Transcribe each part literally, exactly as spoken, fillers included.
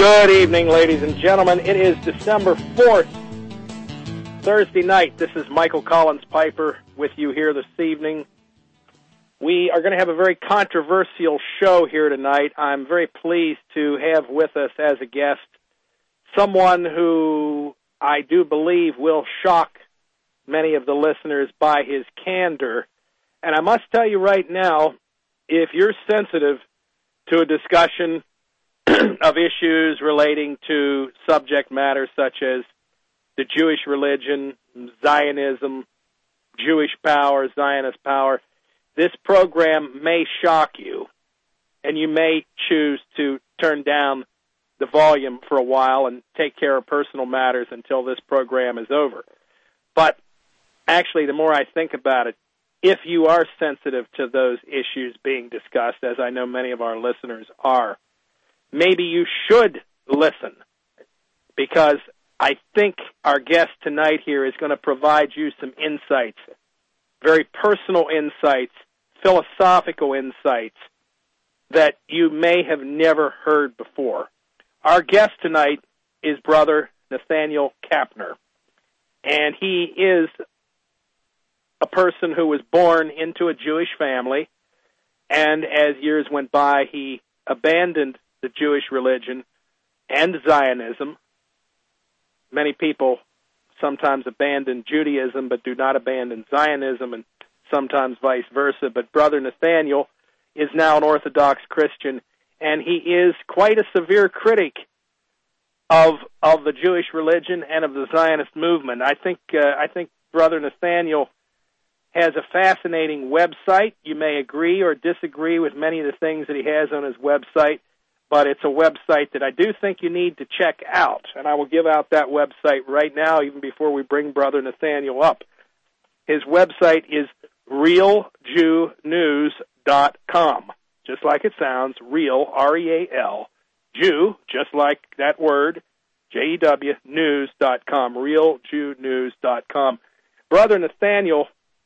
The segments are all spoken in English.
Good evening, ladies and gentlemen. It is December fourth, Thursday night. This is Michael Collins Piper with you here this evening. We are going to have a very controversial show here tonight. I'm very pleased to have with us as a guest someone who I do believe will shock many of the listeners by his candor. And I must tell you right now, if you're sensitive to a discussion of issues relating to subject matter such as the Jewish religion, Zionism, Jewish power, Zionist power, this program may shock you, and you may choose to turn down the volume for a while and take care of personal matters until this program is over. But actually, the more I think about it, if you are sensitive to those issues being discussed, as I know many of our listeners are, maybe you should listen, because I think our guest tonight here is going to provide you some insights, very personal insights, philosophical insights that you may have never heard before. Our guest tonight is Brother Nathaniel Kapner, and he is a person who was born into a Jewish family, and as years went by, he abandoned the Jewish religion and Zionism. Many people sometimes abandon Judaism but do not abandon Zionism, and sometimes vice versa. But Brother Nathaniel is now an Orthodox Christian, and he is quite a severe critic of of the Jewish religion and of the Zionist movement. I think uh, I think Brother Nathaniel has a fascinating website. You may agree or disagree with many of the things that he has on his website, but it's a website that I do think you need to check out, and I will give out that website right now, even before we bring Brother Nathaniel up. His website is real jew news dot com, just like it sounds, real, R E A L, Jew, just like that word, J E W, news dot com, real jew news dot com. Brother Nathaniel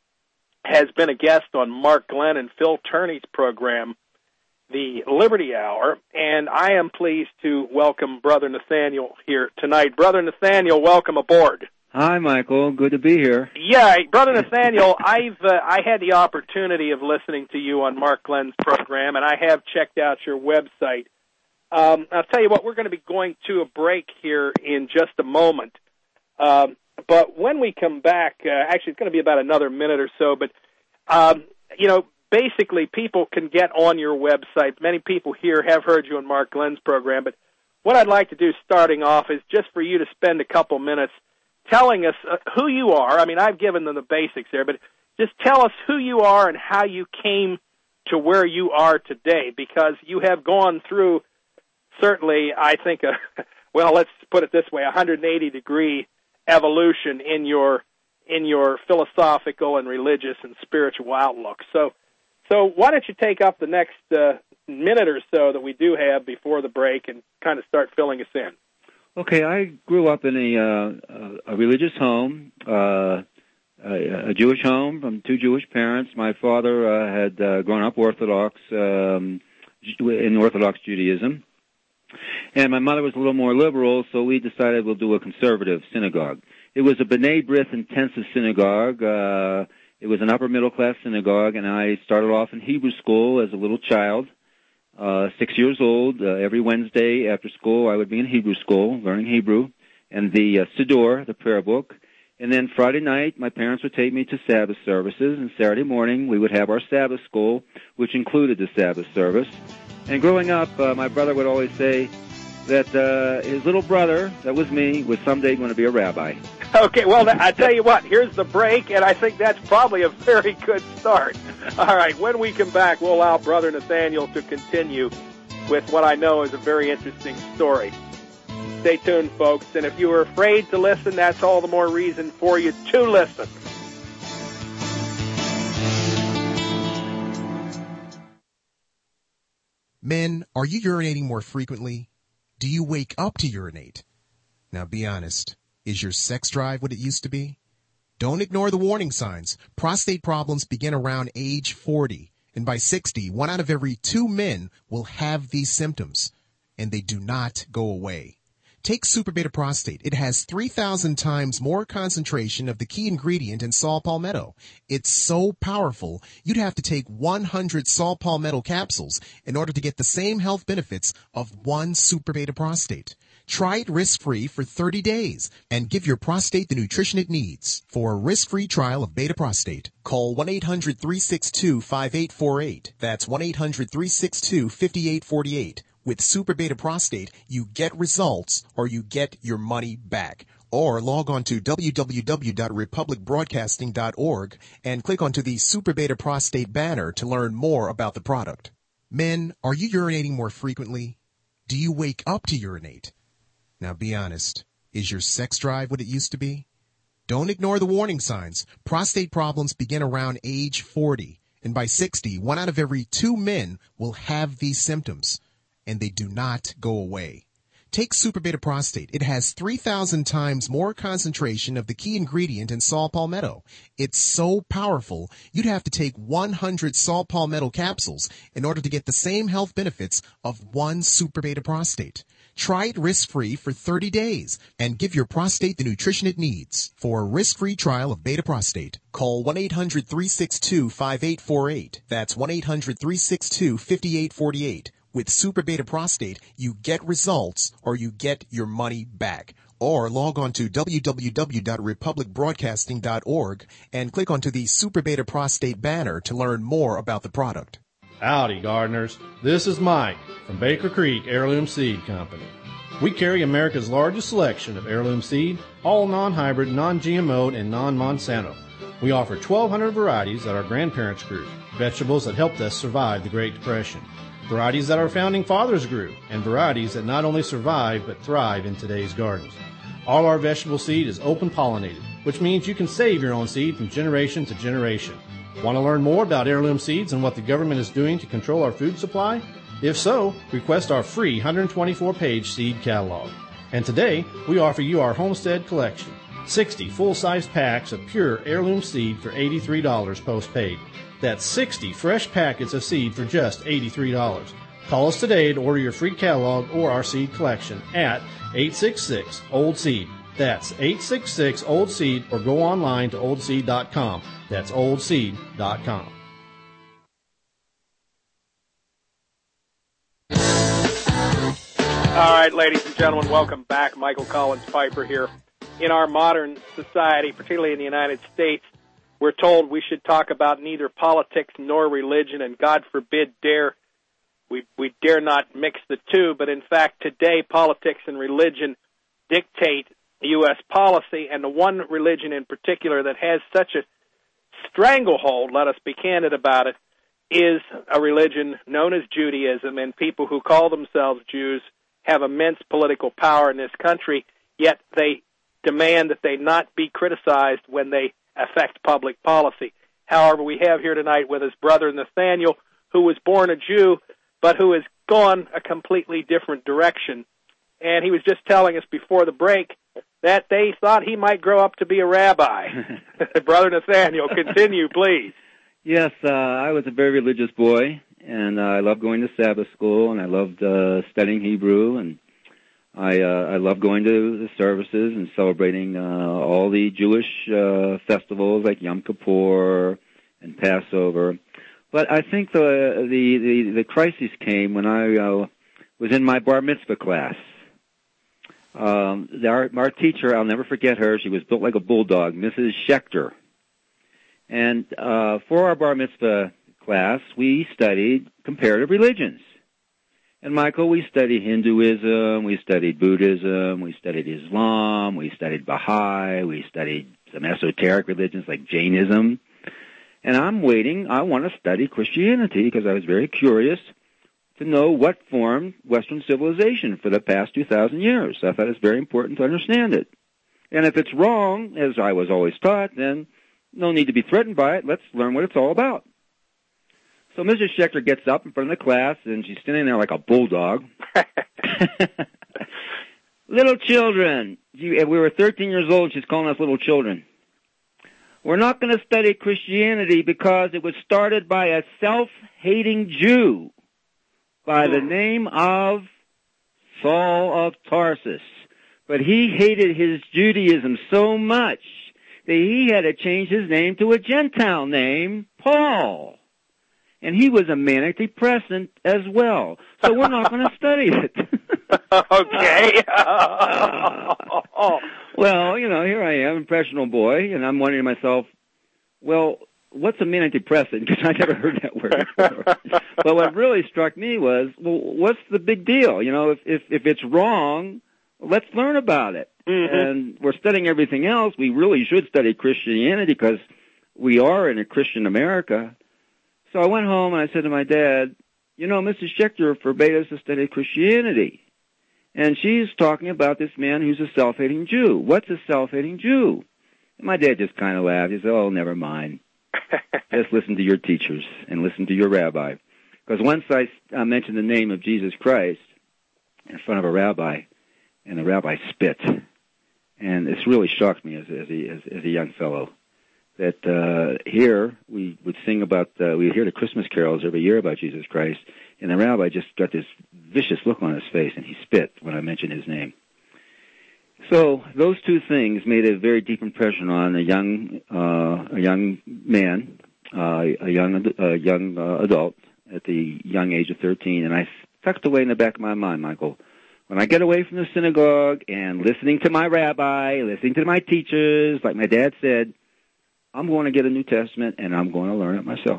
has been a guest on Mark Glenn and Phil Turney's program, The Liberty Hour, and I am pleased to welcome Brother Nathaniel here tonight. Brother Nathaniel, welcome aboard. Hi, Michael. Good to be here. Yeah, Brother Nathaniel, I've uh, I had the opportunity of listening to you on Mark Glenn's program, and I have checked out your website. Um, I'll tell you what, we're going to be going to a break here in just a moment. Um, but when we come back, uh, actually it's going to be about another minute or so, but, um, you know, basically, people can get on your website. Many people here have heard you on Mark Glenn's program, but what I'd like to do starting off is just for you to spend a couple minutes telling us uh, who you are. I mean, I've given them the basics there, but just tell us who you are and how you came to where you are today, because you have gone through, certainly, I think, a, well, let's put it this way, a one hundred eighty degree evolution in your in your philosophical and religious and spiritual outlook. So, So why don't you take up the next uh, minute or so that we do have before the break and kind of start filling us in. Okay, I grew up in a, uh, a religious home, uh, a, a Jewish home from two Jewish parents. My father uh, had uh, grown up Orthodox um, in Orthodox Judaism, and my mother was a little more liberal, so we decided we'll do a conservative synagogue. It was a B'nai B'rith intensive synagogue. Uh, It was an upper-middle-class synagogue, and I started off in Hebrew school as a little child, uh, six years old. Uh, every Wednesday after school, I would be in Hebrew school, learning Hebrew, and the uh, Siddur, the prayer book. And then Friday night, my parents would take me to Sabbath services, and Saturday morning, we would have our Sabbath school, which included the Sabbath service. And growing up, uh, my brother would always say that uh, his little brother, that was me, was someday going to be a rabbi. Okay, well, I tell you what, here's the break, and I think that's probably a very good start. All right, when we come back, we'll allow Brother Nathaniel to continue with what I know is a very interesting story. Stay tuned, folks, and if you were afraid to listen, that's all the more reason for you to listen. Men, are you urinating more frequently? Do you wake up to urinate? Now be honest. Is your sex drive what it used to be? Don't ignore the warning signs. Prostate problems begin around age forty, and by sixty, one out of every two men will have these symptoms. and they do not go away. Take Super Beta Prostate. It has three thousand times more concentration of the key ingredient in saw palmetto. It's so powerful, you'd have to take one hundred saw palmetto capsules in order to get the same health benefits of one Super Beta Prostate. Try it risk-free for thirty days and give your prostate the nutrition it needs. For a risk-free trial of Beta Prostate, call one eight hundred, three six two, five eight four eight. That's one eight hundred, three six two, five eight four eight. With Super Beta Prostate, you get results or you get your money back. Or log on to w w w dot republic broadcasting dot org and click onto the Super Beta Prostate banner to learn more about the product. Men, are you urinating more frequently? Do you wake up to urinate? Now be honest, is your sex drive what it used to be? Don't ignore the warning signs. Prostate problems begin around age forty, and by sixty, one out of every two men will have these symptoms, and they do not go away. Take Super Beta Prostate. It has three thousand times more concentration of the key ingredient in saw palmetto. It's so powerful, you'd have to take one hundred saw palmetto capsules in order to get the same health benefits of one Super Beta Prostate. Try it risk-free for thirty days and give your prostate the nutrition it needs. For a risk-free trial of Beta Prostate, call one eight hundred, three six two, five eight four eight. That's one eight hundred, three six two, five eight four eight. With Super Beta Prostate, you get results or you get your money back. Or log on to w w w dot republic broadcasting dot org and click onto the Super Beta Prostate banner to learn more about the product. Howdy, gardeners. This is Mike from Baker Creek Heirloom Seed Company. We carry America's largest selection of heirloom seed, all non-hybrid, non-G M O, and non-Monsanto. We offer twelve hundred varieties that our grandparents grew, vegetables that helped us survive the Great Depression, varieties that our founding fathers grew, and varieties that not only survive but thrive in today's gardens. All our vegetable seed is open pollinated, which means you can save your own seed from generation to generation. Want to learn more about heirloom seeds and what the government is doing to control our food supply? If so, request our free one hundred twenty-four page seed catalog. And today, we offer you our Homestead Collection, sixty full-size packs of pure heirloom seed for eighty-three dollars postpaid. That's sixty fresh packets of seed for just eighty-three dollars. Call us today to order your free catalog or our seed collection at eight six six, old seed. That's eight six six, old seed, or go online to old seed dot com. That's old seed dot com. All right, ladies and gentlemen, welcome back. Michael Collins Piper here. In our modern society, particularly in the United States, we're told we should talk about neither politics nor religion, and God forbid dare we we dare not mix the two. But in fact, today politics and religion dictate U S policy, and the one religion in particular that has such a stranglehold, let us be candid about it, is a religion known as Judaism, and people who call themselves Jews have immense political power in this country, yet they demand that they not be criticized when they affect public policy. However, we have here tonight with us Brother Nathaniel, who was born a Jew, but who has gone a completely different direction. And he was just telling us before the break that they thought he might grow up to be a rabbi. Brother Nathaniel, continue, please. Yes, uh, I was a very religious boy, and uh, I loved going to Sabbath school, and I loved uh, studying Hebrew, and I uh, I loved going to the services and celebrating uh, all the Jewish uh, festivals like Yom Kippur and Passover. But I think the the the, the crisis came when I uh, was in my bar mitzvah class. Um, our, our teacher, I'll never forget her. She was built like a bulldog, Missus Schechter. And uh, for our bar mitzvah class, we studied comparative religions. And, Michael, we studied Hinduism, we studied Buddhism, we studied Islam, we studied Baha'i, we studied some esoteric religions like Jainism. And I'm waiting. I want to study Christianity because I was very curious to know what formed Western civilization for the past two thousand years. I thought it's very important to understand it. And if it's wrong, as I was always taught, then no need to be threatened by it. Let's learn what it's all about. So Missus Schechter gets up in front of the class, and she's standing there like a bulldog. Little children. We were thirteen years old. She's calling us little children. We're not going to study Christianity because it was started by a self-hating Jew by the name of Saul of Tarsus. But he hated his Judaism so much that he had to change his name to a Gentile name, Paul. And he was a manic depressant as well. So we're not going to study it. Okay. Well, you know, here I am, impressionable boy, and I'm wondering to myself, well, what's a manic depressant? Because I never heard that word before. But what really struck me was, well, what's the big deal? You know, if if, if it's wrong, let's learn about it. Mm-hmm. And we're studying everything else. We really should study Christianity because we are in a Christian America. So I went home and I said to my dad, you know, Missus Schechter forbade us to study Christianity. And she's talking about this man who's a self-hating Jew. What's a self-hating Jew? And my dad just kind of laughed. He said, oh, never mind. Just listen to your teachers and listen to your rabbi. Because once I uh, mentioned the name of Jesus Christ in front of a rabbi, and the rabbi spit. And this really shocked me as, as, a, as, as a young fellow. That uh, here we would sing about, uh, we would hear the Christmas carols every year about Jesus Christ, and the rabbi just got this vicious look on his face, and he spit when I mentioned his name. So those two things made a very deep impression on a young, uh, a young man, uh, a young, a young uh, adult at the young age of thirteen, and I tucked away in the back of my mind, Michael, when I get away from the synagogue and listening to my rabbi, listening to my teachers, like my dad said, I'm going to get a New Testament, and I'm going to learn it myself.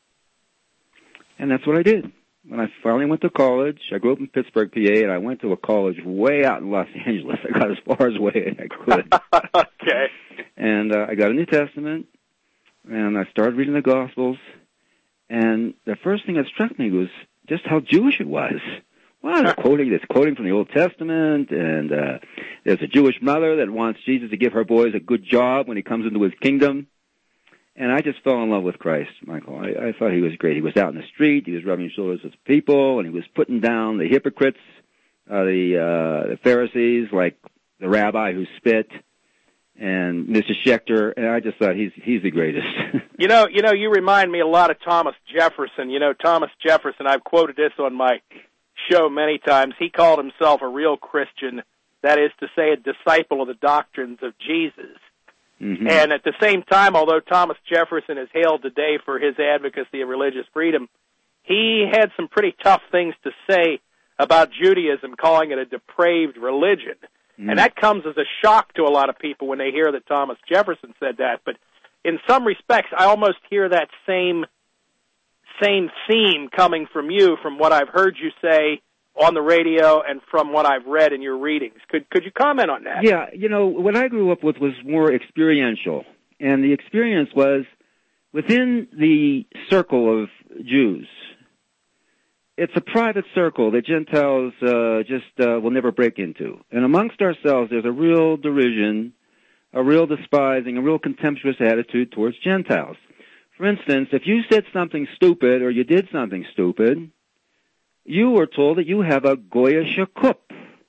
And that's what I did. When I finally went to college, I grew up in Pittsburgh, P A, and I went to a college way out in Los Angeles. I got as far away as I could. Okay. And uh, I got a New Testament, and I started reading the Gospels. And the first thing that struck me was just how Jewish it was. Well, it's quoting, it's quoting from the Old Testament, and uh, there's a Jewish mother that wants Jesus to give her boys a good job when he comes into his kingdom. And I just fell in love with Christ, Michael. I, I thought he was great. He was out in the street. He was rubbing shoulders with people, and he was putting down the hypocrites, uh, the, uh, the Pharisees, like the rabbi who spit, and Missus Schechter. And I just thought he's he's the greatest. you know, you know, you remind me a lot of Thomas Jefferson. You know, Thomas Jefferson. I've quoted this on my show many times. He called himself a real Christian. That is to say, a disciple of the doctrines of Jesus. Mm-hmm. And at the same time, although Thomas Jefferson is hailed today for his advocacy of religious freedom, he had some pretty tough things to say about Judaism, calling it a depraved religion. Mm-hmm. And that comes as a shock to a lot of people when they hear that Thomas Jefferson said that. But in some respects, I almost hear that same same theme coming from you, from what I've heard you say on the radio and from what I've read in your readings. Could could you comment on that? Yeah, you know, what I grew up with was more experiential. And the experience was within the circle of Jews. It's a private circle that Gentiles uh, just uh, will never break into. And amongst ourselves, there's a real derision, a real despising, a real contemptuous attitude towards Gentiles. For instance, if you said something stupid or you did something stupid, you were told that you have a Goya Shakup.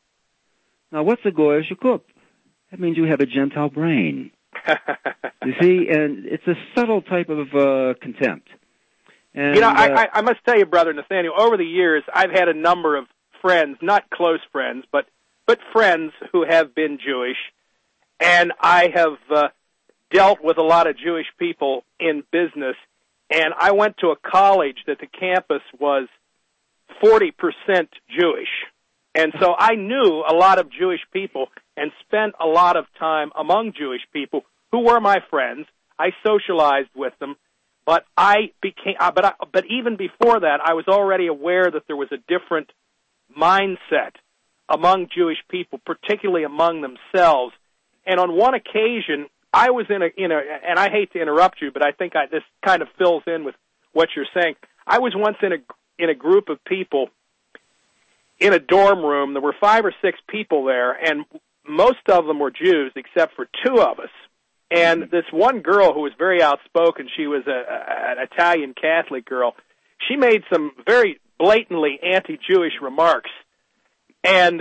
Now, what's a Goya Shakup? That means you have a Gentile brain. You see, and it's a subtle type of uh, contempt. And, you know, uh, I, I must tell you, Brother Nathaniel, over the years, I've had a number of friends, not close friends, but but friends who have been Jewish, and I have uh, dealt with a lot of Jewish people in business, and I went to a college that the campus was forty percent Jewish. And so I knew a lot of Jewish people and spent a lot of time among Jewish people who were my friends. I socialized with them, but I became, but I, but even before that, I was already aware that there was a different mindset among Jewish people, particularly among themselves. And on one occasion, I was in a, in a, and I hate to interrupt you, but I think I, this kind of fills in with what you're saying. I was once in a in a group of people in a dorm room. There were five or six people there, and most of them were Jews except for two of us. And this one girl who was very outspoken, she was a, a, an Italian Catholic girl, she made some very blatantly anti-Jewish remarks. And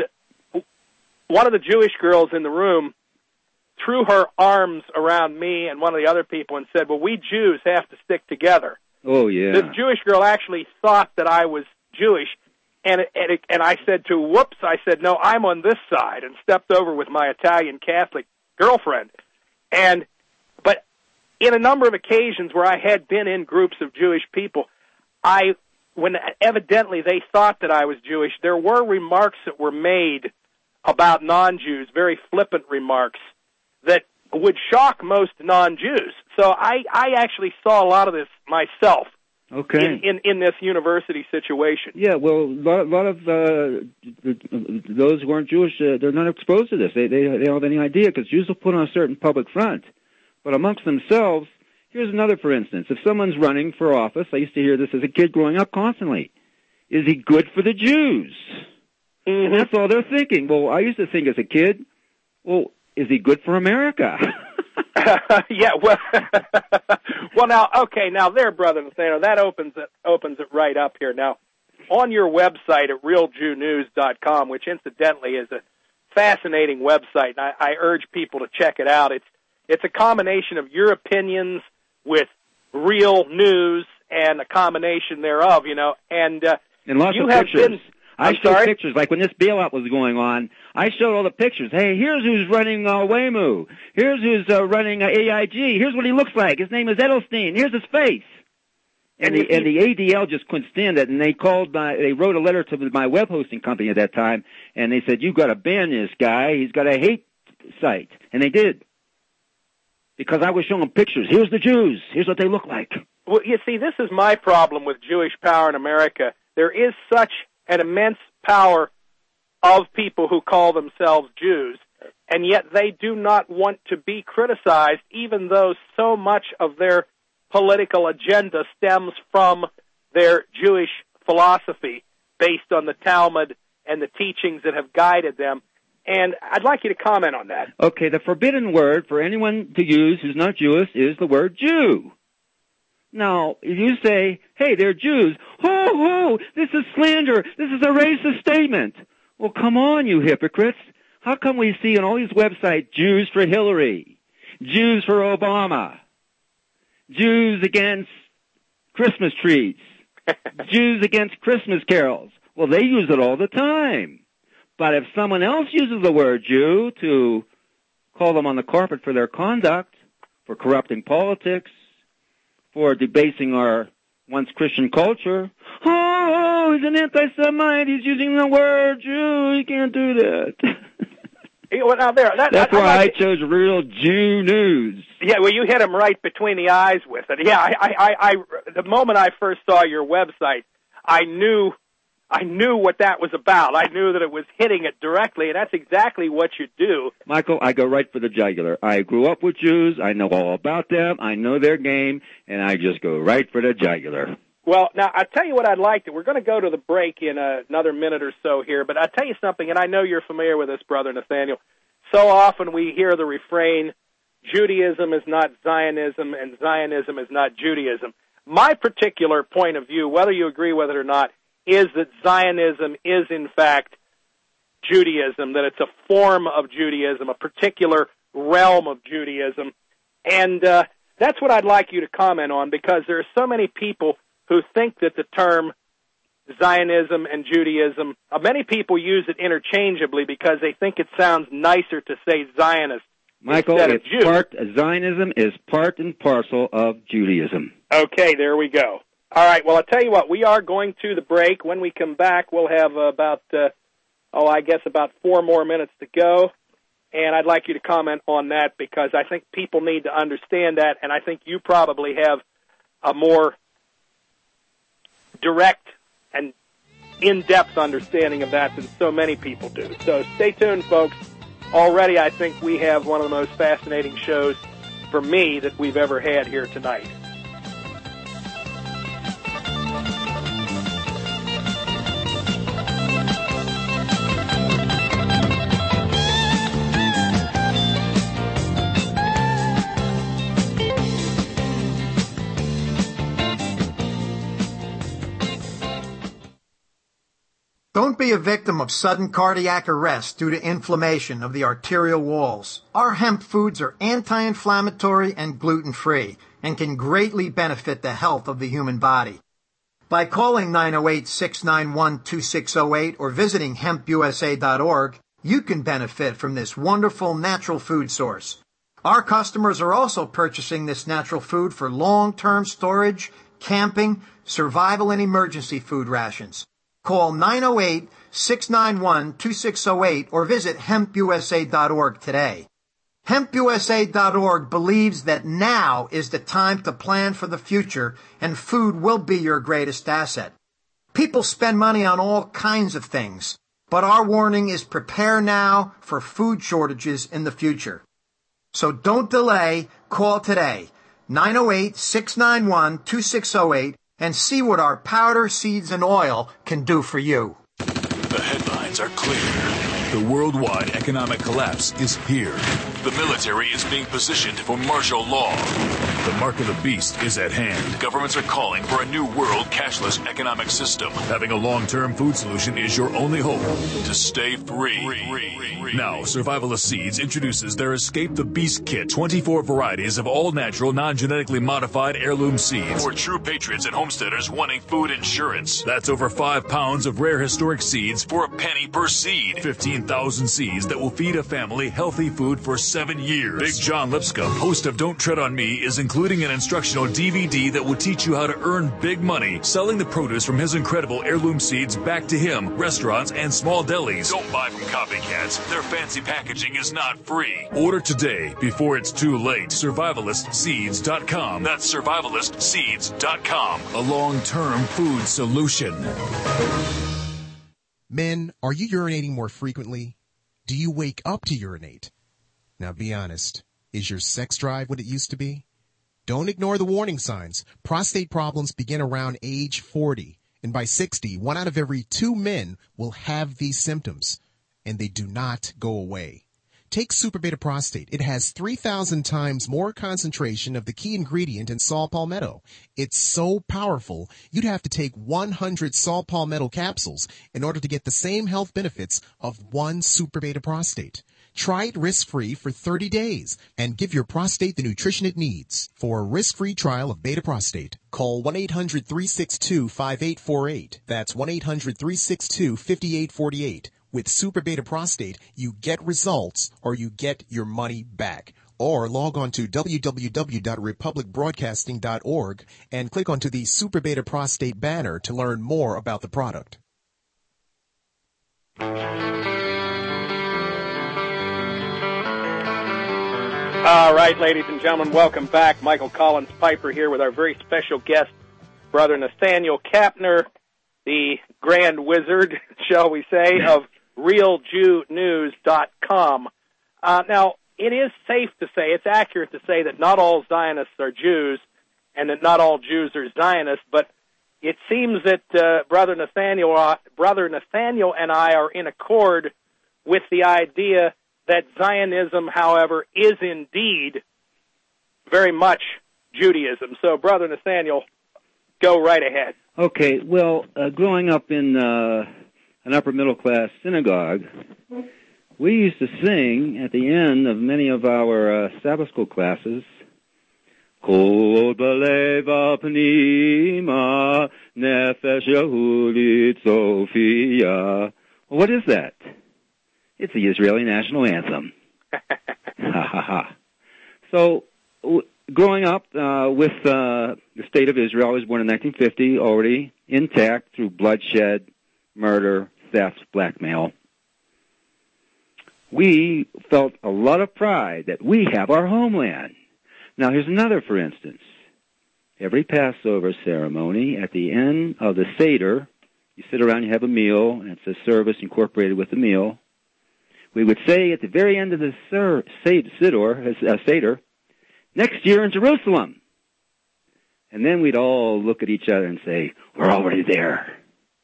one of the Jewish girls in the room threw her arms around me and one of the other people and said, well, we Jews have to stick together. Oh, yeah. This Jewish girl actually thought that I was Jewish, And it, and, it, and I said to, whoops, I said, no, I'm on this side, and stepped over with my Italian Catholic girlfriend. And, but in a number of occasions where I had been in groups of Jewish people, I, when evidently they thought that I was Jewish, there were remarks that were made about non-Jews, very flippant remarks, that would shock most non-Jews. So I, I actually saw a lot of this myself. Okay. In, in, in this university situation. Yeah, well, a lot, a lot of uh, those who aren't Jewish, uh, they're not exposed to this. They, they, they don't have any idea, because Jews will put on a certain public front. But amongst themselves, here's another, for instance. If someone's running for office, I used to hear this as a kid growing up constantly, is he good for the Jews? Mm-hmm. And that's all they're thinking. Well, I used to think as a kid, well, is he good for America? yeah, well, well, now, okay, now there, Brother Nathaniel, that opens it, opens it right up here. Now, on your website at real jew news dot com, which incidentally is a fascinating website, and I, I urge people to check it out. It's it's a combination of your opinions with real news and a combination thereof, you know, and uh, and lots you of have pictures. Been, I I'm showed sorry? pictures, like when this bailout was going on, I showed all the pictures. Hey, here's who's running uh, Waymo. Here's who's uh, running uh, A I G. Here's what he looks like. His name is Edelstein. Here's his face. And, and the and the A D L just couldn't stand it, and they called my, they wrote a letter to my web hosting company at that time, and they said, you've got to ban this guy. He's got a hate site. And they did. Because I was showing them pictures. Here's the Jews. Here's what they look like. Well, you see, this is my problem with Jewish power in America. There is such an immense power of people who call themselves Jews, and yet they do not want to be criticized, even though so much of their political agenda stems from their Jewish philosophy based on the Talmud and the teachings that have guided them. And I'd like you to comment on that. Okay, the forbidden word for anyone to use who's not Jewish is the word Jew. Now, if you say, hey, they're Jews, ho, ho, this is slander, this is a racist statement. Well, come on, you hypocrites. How come we see on all these websites, Jews for Hillary, Jews for Obama, Jews against Christmas trees, Jews against Christmas carols? Well, they use it all the time. But if someone else uses the word Jew to call them on the carpet for their conduct, for corrupting politics, for debasing our once Christian culture, oh, he's an anti-Semite, he's using the word Jew, he can't do that. Well, now there, that, That's I, why I, like I chose Real Jew News. Yeah, well, you hit him right between the eyes with it. Yeah, I, I, I, the moment I first saw your website, I knew, I knew what that was about. I knew that it was hitting it directly, and that's exactly what you do. Michael, I go right for the jugular. I grew up with Jews. I know all about them. I know their game, and I just go right for the jugular. Well, now, I'll tell you what I'd like to. We're going to go to the break in uh, another minute or so here, but I'll tell you something, and I know you're familiar with this, Brother Nathaniel. So often we hear the refrain, Judaism is not Zionism, and Zionism is not Judaism. My particular point of view, whether you agree with it or not, is that Zionism is, in fact, Judaism, that it's a form of Judaism, a particular realm of Judaism. And uh, that's what I'd like you to comment on, because there are so many people who think that the term Zionism and Judaism, uh, many people use it interchangeably because they think it sounds nicer to say Zionist Michael, instead of it's Jew. part, Zionism is part and parcel of Judaism. Okay, there we go. All right, well, I'll tell you what, we are going to the break. When we come back, we'll have about, uh, oh, I guess about four more minutes to go. And I'd like you to comment on that because I think people need to understand that, and I think you probably have a more direct and in-depth understanding of that than so many people do. So stay tuned, folks. Already, I think we have one of the most fascinating shows for me that we've ever had here tonight. Don't be a victim of sudden cardiac arrest due to inflammation of the arterial walls. Our hemp foods are anti-inflammatory and gluten-free and can greatly benefit the health of the human body. By calling nine oh eight, six nine one, two six oh eight or visiting hemp u s a dot org, you can benefit from this wonderful natural food source. Our customers are also purchasing this natural food for long-term storage, camping, survival, and emergency food rations. Call nine oh eight, six nine one, two six oh eight or visit hemp u s a dot org today. hemp u s a dot org believes that now is the time to plan for the future, and food will be your greatest asset. People spend money on all kinds of things, but our warning is prepare now for food shortages in the future. So don't delay, call today, nine oh eight, six nine one, two six oh eight, and see what our powder, seeds, and oil can do for you. The headlines are clear. The worldwide economic collapse is here. The military is being positioned for martial law. The mark of the beast is at hand. Governments are calling for a new world cashless economic system. Having a long-term food solution is your only hope to stay free. Now, Survivalist Seeds introduces their Escape the Beast Kit, twenty-four varieties of all-natural, non-genetically modified heirloom seeds for true patriots and homesteaders wanting food insurance. That's over five pounds of rare historic seeds for a penny per seed. fifteen thousand seeds that will feed a family healthy food for seven years. Big John Lipscomb, host of Don't Tread on Me, is including an instructional D V D that will teach you how to earn big money selling the produce from his incredible heirloom seeds back to him, restaurants, and small delis. Don't buy from copycats. Their fancy packaging is not free. Order today before it's too late. survivalist seeds dot com. That's survivalist seeds dot com. A long-term food solution. Men, are you urinating more frequently? Do you wake up to urinate? Now be honest. Is your sex drive what it used to be? Don't ignore the warning signs. Prostate problems begin around age forty, and by sixty, one out of every two men will have these symptoms, and they do not go away. Take Super Beta Prostate. It has three thousand times more concentration of the key ingredient in saw palmetto. It's so powerful, you'd have to take one hundred saw palmetto capsules in order to get the same health benefits of one Super Beta Prostate. Try it risk-free for thirty days and give your prostate the nutrition it needs. For a risk-free trial of Beta Prostate, call one eight hundred, three six two, five eight four eight. That's one eight hundred, three six two, five eight four eight. With Super Beta Prostate, you get results or you get your money back. Or log on to w w w dot republic broadcasting dot org and click onto the Super Beta Prostate banner to learn more about the product. All right, ladies and gentlemen, welcome back. Michael Collins Piper here with our very special guest, Brother Nathaniel Kapner, the Grand Wizard, shall we say, of real jew news dot com. Uh, now, it is safe to say, it's accurate to say that not all Zionists are Jews and that not all Jews are Zionists, but it seems that uh, Brother Nathaniel, uh, Brother Nathaniel and I are in accord with the idea that Zionism, however, is indeed very much Judaism. So, Brother Nathaniel, go right ahead. Okay, well, uh, growing up in uh, an upper-middle-class synagogue, we used to sing at the end of many of our uh, Sabbath school classes, Kol b'leva pnima nefesh Yehudit Sophia. Well, what is that? It's the Israeli national anthem. Ha ha ha. So, w- growing up uh, with uh, the state of Israel, I was born in nineteen fifty, already intact through bloodshed, murder, theft, blackmail. We felt a lot of pride that we have our homeland. Now, here's another, for instance. Every Passover ceremony, at the end of the Seder, you sit around, you have a meal, and it's a service incorporated with the meal. We would say at the very end of the ser- Seder, uh, Seder, next year in Jerusalem. And then we'd all look at each other and say, we're already there.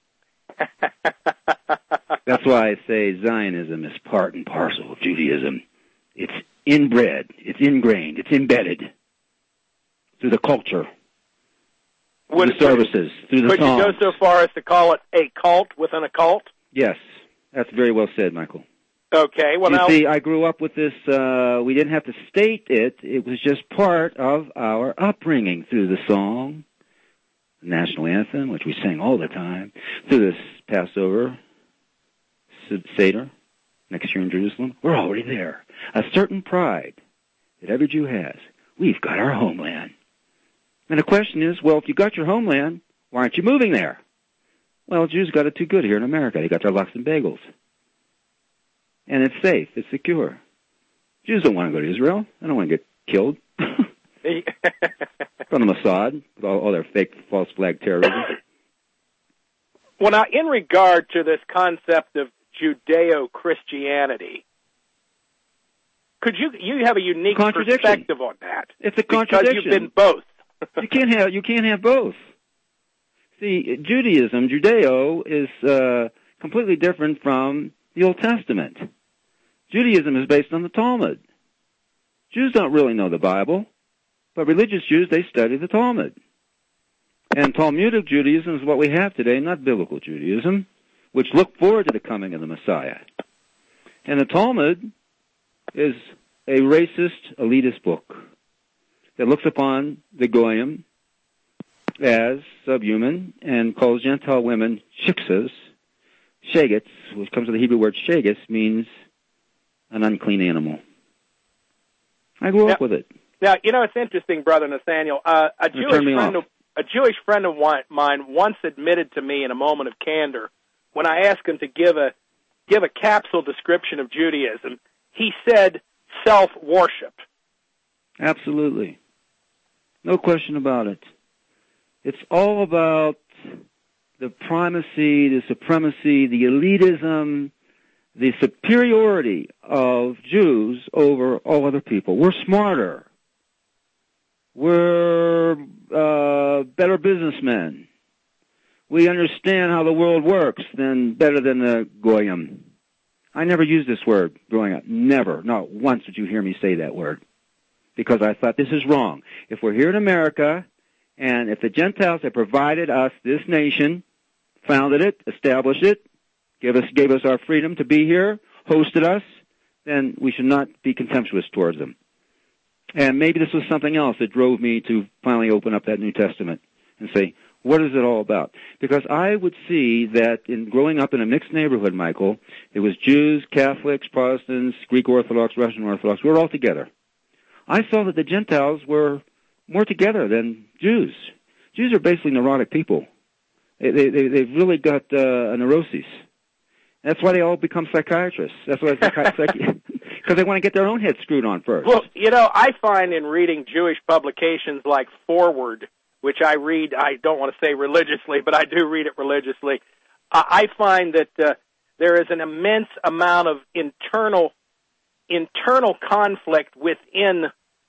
That's why I say Zionism is part and parcel of Judaism. It's inbred, it's ingrained, it's embedded through the culture, through Would, the services, through the could songs. Could you go so far as to call it a cult within a cult? Yes, that's very well said, Michael. Okay, well you now... see, I grew up with this, uh, we didn't have to state it, it was just part of our upbringing through the song, the national anthem, which we sing all the time, through this Passover Seder next year in Jerusalem. We're already there. A certain pride that every Jew has. We've got our homeland. And the question is, well, if you got your homeland, why aren't you moving there? Well, Jews got it too good here in America. They got their lox and bagels. And it's safe. It's secure. Jews don't want to go to Israel. They don't want to get killed. From the Mossad, with all, all their fake false flag terrorism. Well, now, in regard to this concept of Judeo-Christianity, could you you have a unique perspective on that? It's a contradiction. Because you've been both. you can't have you can't have both. See, Judaism, Judeo, is uh, completely different from the Old Testament. Judaism is based on the Talmud. Jews don't really know the Bible, but religious Jews, they study the Talmud. And Talmudic Judaism is what we have today, not biblical Judaism, which looked forward to the coming of the Messiah. And the Talmud is a racist, elitist book that looks upon the Goyim as subhuman and calls Gentile women shiksas. Shagets, which comes from the Hebrew word shagus, means an unclean animal. I grew now, up with it. Now, you know, it's interesting, Brother Nathaniel. Uh, a Jewish friend of, a Jewish friend of mine once admitted to me in a moment of candor, when I asked him to give a give a capsule description of Judaism, he said self-worship. Absolutely. No question about it. It's all about the primacy, the supremacy, the elitism, the superiority of Jews over all other people. We're smarter. We're uh, better businessmen. We understand how the world works than better than the Goyim. I never used this word growing up. Never. Not once did you hear me say that word. Because I thought this is wrong. If we're here in America, and if the Gentiles have provided us this nation, founded it, established it, gave us, gave us our freedom to be here, hosted us, then we should not be contemptuous towards them. And maybe this was something else that drove me to finally open up that New Testament and say, what is it all about? Because I would see that in growing up in a mixed neighborhood, Michael, it was Jews, Catholics, Protestants, Greek Orthodox, Russian Orthodox. We were all together. I saw that the Gentiles were more together than Jews. Jews are basically neurotic people. They, they, they've really got uh, a neurosis. That's why they all become psychiatrists. That's why because they want to get their own head screwed on first. Well, you know, I find in reading Jewish publications like Forward, which I read, I don't want to say religiously, but I do read it religiously, uh, I find that uh, there is an immense amount of internal internal conflict within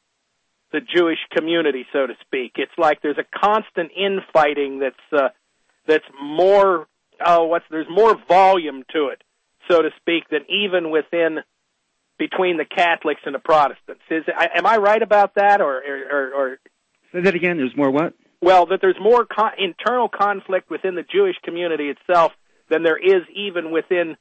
the Jewish community, so to speak. It's like there's a constant infighting that's uh, that's more oh, what's there's more volume to it, so to speak, than even within between the Catholics and the Protestants. Is am I right about that, or or, or say that again? There's more what? Well, that there's more con- internal conflict within the Jewish community itself than there is even within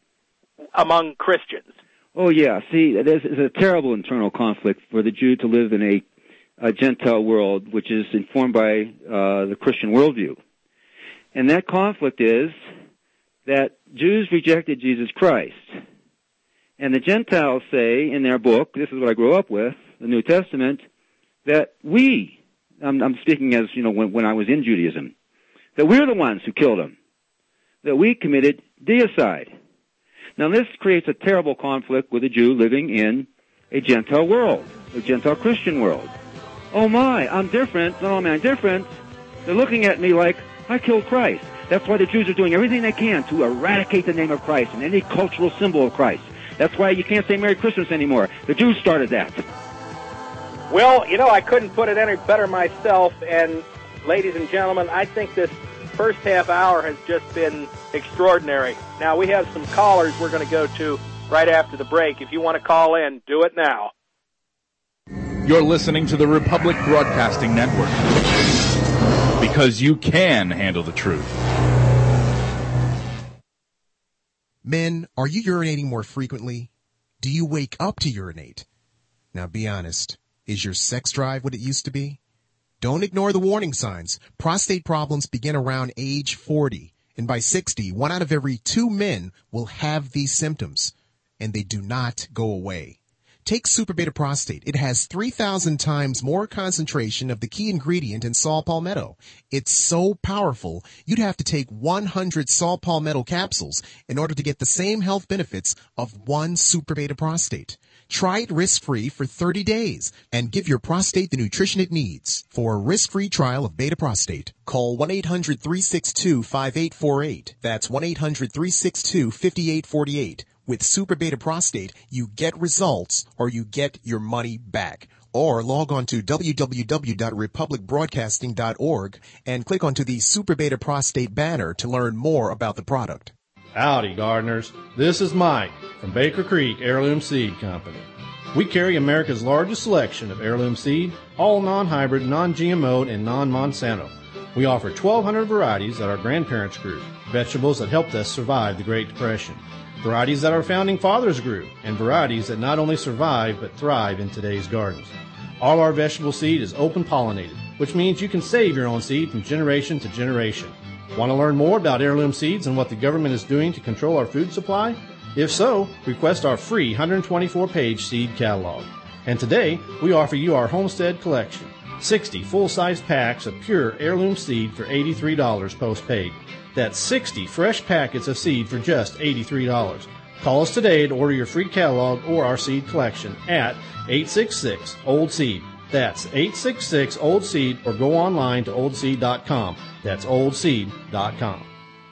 among Christians. Oh, yeah. See, there's, there's a terrible internal conflict for the Jew to live in a, a Gentile world, which is informed by uh, the Christian worldview. And that conflict is that Jews rejected Jesus Christ. And the Gentiles say in their book, this is what I grew up with, the New Testament, that we, I'm, I'm speaking as, you know, when, when I was in Judaism, that we're the ones who killed him, that we committed deicide. Now, this creates a terrible conflict with a Jew living in a Gentile world, a Gentile Christian world. Oh, my, I'm different. Not only am I different, they're looking at me like I killed Christ. That's why the Jews are doing everything they can to eradicate the name of Christ and any cultural symbol of Christ. That's why you can't say Merry Christmas anymore. The Jews started that. Well, you know, I couldn't put it any better myself. And, ladies and gentlemen, I think this first half hour has just been extraordinary. Now, we have some callers we're going to go to right after the break. If you want to call in, do it now. You're listening to the Republic Broadcasting Network, because you can handle the truth. Men, are you urinating more frequently? Do you wake up to urinate? Now, be honest. Is your sex drive what it used to be? Don't ignore the warning signs. Prostate problems begin around age forty, and by sixty, one out of every two men will have these symptoms, and they do not go away. Take Super Beta Prostate. It has three thousand times more concentration of the key ingredient in saw palmetto. It's so powerful, you'd have to take one hundred saw palmetto capsules in order to get the same health benefits of one Super Beta Prostate. Try it risk-free for thirty days and give your prostate the nutrition it needs. For a risk-free trial of Beta Prostate, call one eight hundred three six two five eight four eight. That's one eight hundred three six two five eight four eight. With Super Beta Prostate, you get results or you get your money back. Or log on to w w w dot republic broadcasting dot org and click onto the Super Beta Prostate banner to learn more about the product. Howdy, gardeners. This is Mike from Baker Creek Heirloom Seed Company. We carry America's largest selection of heirloom seed, all non-hybrid, non-G M O, and non-Monsanto. We offer twelve hundred varieties that our grandparents grew, vegetables that helped us survive the Great Depression, varieties that our founding fathers grew, and varieties that not only survive but thrive in today's gardens. All our vegetable seed is open pollinated, which means you can save your own seed from generation to generation. Want to learn more about heirloom seeds and what the government is doing to control our food supply? If so, request our free one hundred twenty-four page seed catalog. And today, we offer you our Homestead Collection, sixty full-size packs of pure heirloom seed for eighty-three dollars postpaid. That's sixty fresh packets of seed for just eighty-three dollars. Call us today to order your free catalog or our seed collection at eight six six old seed. That's eight six six old seed, or go online to old seed dot com. That's old seed dot com.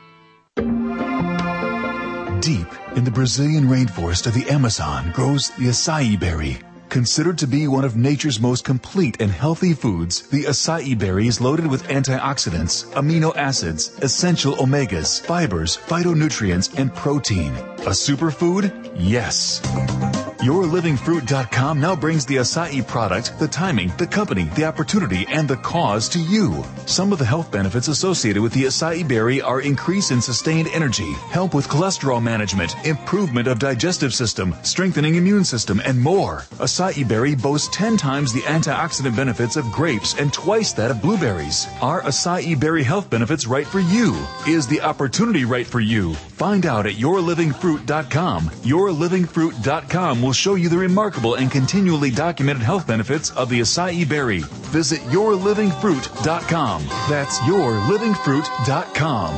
Deep in the Brazilian rainforest of the Amazon grows the acai berry. Considered to be one of nature's most complete and healthy foods, the acai berry is loaded with antioxidants, amino acids, essential omegas, fibers, phytonutrients, and protein. A superfood? Yes. your living fruit dot com now brings the acai product, the timing, the company, the opportunity, and the cause to you. Some of the health benefits associated with the acai berry are increase in sustained energy, help with cholesterol management, improvement of digestive system, strengthening immune system, and more. Acai berry boasts ten times the antioxidant benefits of grapes and twice that of blueberries. Are acai berry health benefits right for you? Is the opportunity right for you? Find out at your living fruit dot com. your living fruit dot com will show you the remarkable and continually documented health benefits of the acai berry. Visit your living fruit dot com. That's your living fruit dot com.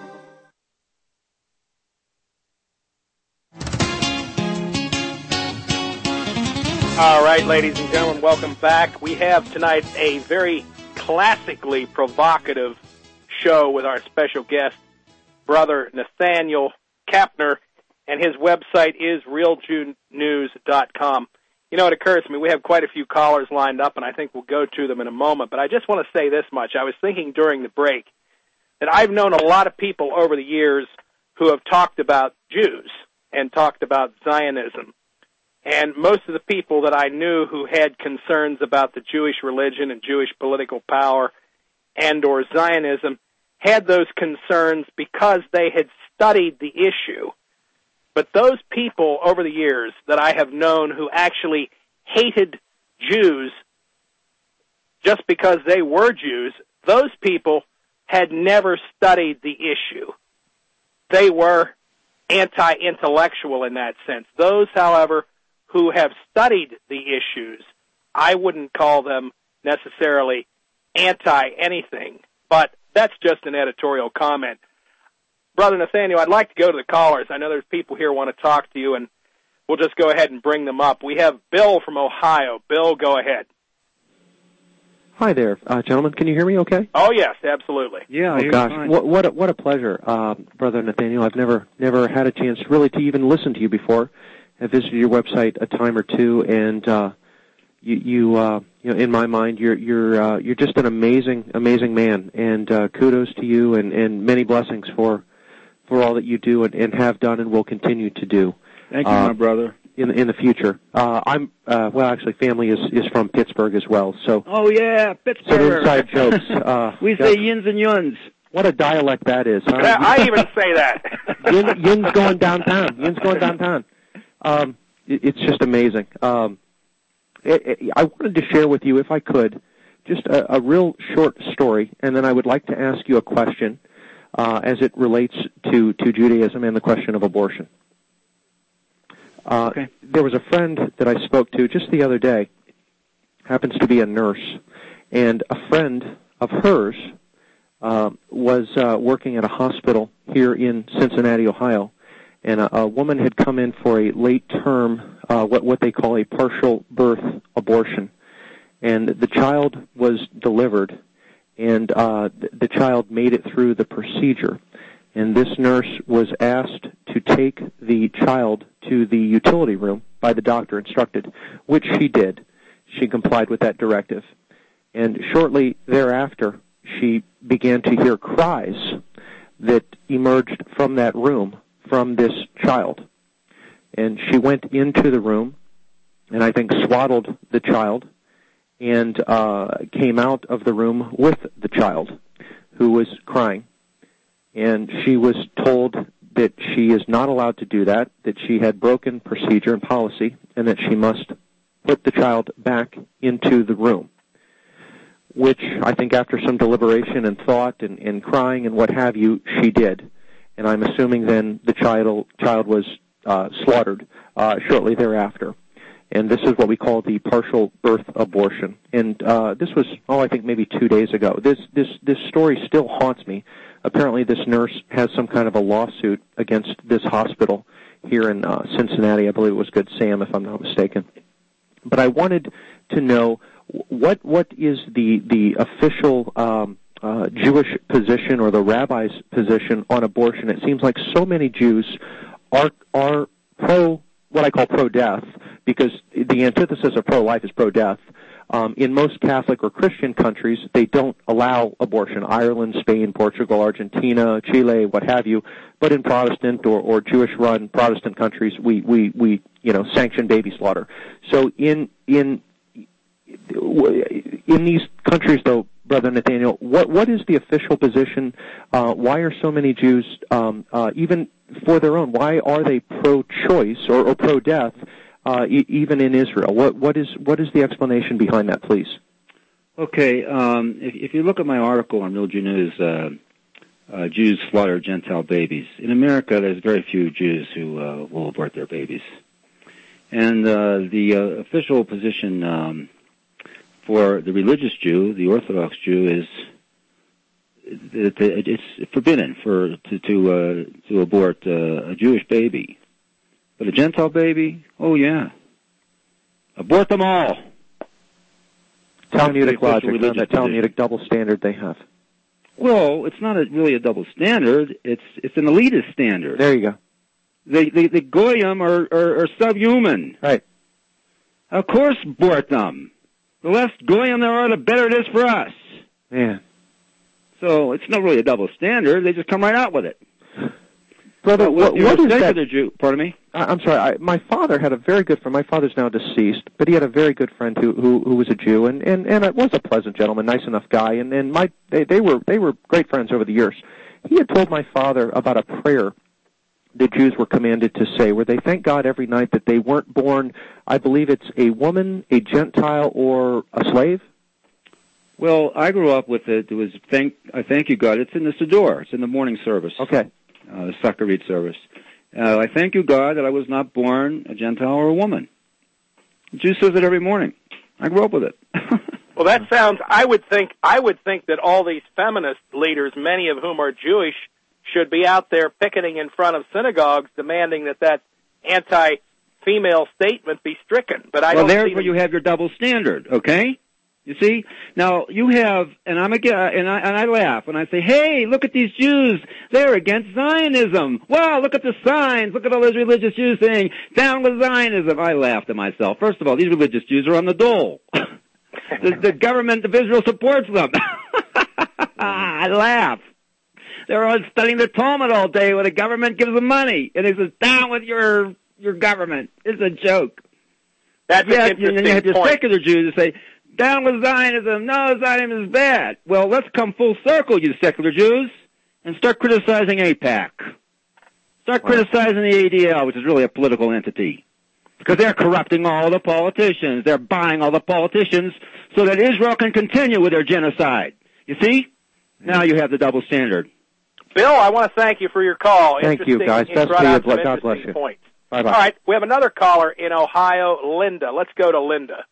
All right, ladies and gentlemen, welcome back. We have tonight a very classically provocative show with our special guest, Brother Nathaniel Kapner, and his website is real jew news dot com. You know, it occurs to me, we have quite a few callers lined up, and I think we'll go to them in a moment, but I just want to say this much. I was thinking during the break that I've known a lot of people over the years who have talked about Jews and talked about Zionism. And most of the people that I knew who had concerns about the Jewish religion and Jewish political power and or Zionism had those concerns because they had studied the issue. But those people over the years that I have known who actually hated Jews just because they were Jews, those people had never studied the issue. They were anti-intellectual in that sense. Those, however, who have studied the issues, I wouldn't call them necessarily anti-anything, but that's just an editorial comment. Brother Nathaniel, I'd like to go to the callers. I know there's people here who want to talk to you, and we'll just go ahead and bring them up. We have Bill from Ohio. Bill, go ahead. Hi there, uh, gentlemen. Can you hear me okay? Oh, yes, absolutely. Yeah, oh, gosh. fine. What, what, a, what a pleasure, uh, Brother Nathaniel. I've never never had a chance really to even listen to you before. I visited your website a time or two, and uh, you, you, uh, you know, in my mind, you're you're uh, you're just an amazing, amazing man. And uh, kudos to you, and, and many blessings for for all that you do and, and have done and will continue to do. Thank you, uh, my brother. In in the future, uh, I'm uh, well. Actually, family is, is from Pittsburgh as well. So Oh yeah, Pittsburgh. some inside jokes. Uh, we say yins and yuns. What a dialect that is! Huh? I even say that. Yin, yin's going downtown. Yin's going downtown. Um, it, it's just amazing. Um, it, it, I wanted to share with you, if I could, just a, a real short story, and then I would like to ask you a question uh, as it relates to, to Judaism and the question of abortion. Uh, okay. There was a friend that I spoke to just the other day, happens to be a nurse, and a friend of hers uh, was uh, working at a hospital here in Cincinnati, Ohio, and a, a woman had come in for a late-term, uh, what, what they call a partial birth abortion. And the child was delivered, and uh, the child made it through the procedure. And this nurse was asked to take the child to the utility room by the doctor instructed, which she did. She complied with that directive. And shortly thereafter, she began to hear cries that emerged from that room from this child. And she went into the room and I think swaddled the child and uh, came out of the room with the child who was crying. And she was told that she is not allowed to do that, that she had broken procedure and policy, and that she must put the child back into the room, which I think after some deliberation and thought and, and crying and what have you, she did. And I'm assuming then the child, child was uh, slaughtered uh, shortly thereafter. And this is what we call the partial birth abortion. And uh, this was, oh, I think maybe two days ago. This this this story still haunts me. Apparently this nurse has some kind of a lawsuit against this hospital here in uh, Cincinnati. I believe it was Good Sam, if I'm not mistaken. But I wanted to know what what is the, the official um, uh, Jewish position or the rabbi's position on abortion. It seems like so many Jews are are pro, what I call pro-death, because the antithesis of pro-life is pro-death. Um, in most Catholic or Christian countries, they don't allow abortion. Ireland, Spain, Portugal, Argentina, Chile, what have you. But in Protestant or, or Jewish-run Protestant countries, we, we, we you know sanction baby slaughter. So in in in these countries, though, Brother Nathaniel, what what is the official position? Uh, why are so many Jews, um, uh, even for their own, why are they pro-choice or, or pro-death? Uh, e- even in Israel, what what is what is the explanation behind that, please? Okay, um, if, if you look at my article on Real Jew News, uh, uh, Jews slaughter Gentile babies. In America, there's very few Jews who uh, will abort their babies, and uh, the uh, official position um, for the religious Jew, the Orthodox Jew, is that it's forbidden for to to, uh, to abort uh, a Jewish baby. But a Gentile baby, oh yeah, abort them all. Talmudic logic, no, that Talmudic double standard they have. Well, it's not a, really a double standard. It's it's an elitist standard. There you go. The the, the goyim are, are, are subhuman. Right. Of course, abort them. The less goyim there are, the better it is for us. Yeah. So it's not really a double standard. They just come right out with it. Brother, uh, what, what is that? Jew, pardon me? I, I'm sorry. I, my father had a very good friend. My father's now deceased, but he had a very good friend who who, who was a Jew, and, and, and it was a pleasant gentleman, nice enough guy, and, and my they, they were they were great friends over the years. He had told my father about a prayer that Jews were commanded to say, where they thank God every night that they weren't born, I believe it's a woman, a Gentile, or a slave. Well, I grew up with it. It was thank I thank you God. It's in the Siddur. It's in the morning service. Okay. Uh, the Sakarit service. Uh, I thank you, God, that I was not born a Gentile or a woman. The Jew says it every morning. I grew up with it. Well, that sounds. I would think. I would think that all these feminist leaders, many of whom are Jewish, should be out there picketing in front of synagogues, demanding that that anti-female statement be stricken. But I well, don't. there's see where them. you have your double standard. Okay. You see, now you have, and I'm again, and I and I laugh and I say, "Hey, look at these Jews! They're against Zionism. Wow, look at the signs! Look at all those religious Jews saying down with Zionism." I laugh to myself. First of all, these religious Jews are on the dole. the, the government of Israel supports them. I laugh. They're all studying the Talmud all day, where the government gives them money, and it says, "Down with your your government." It's a joke. That's yeah, an interesting and you have your point. secular Jews that say, "Down with Zionism. No, Zionism is bad." Well, let's come full circle, you secular Jews, and start criticizing AIPAC. Start wow. criticizing the A D L, which is really a political entity. because they're corrupting all the politicians. They're buying all the politicians so that Israel can continue with their genocide. You see? Now you have the double standard. Bill, I want to thank you for your call. Thank you, guys. Best to you. God bless you. Points. Bye-bye. All right, we have another caller in Ohio, Linda. Let's go to Linda.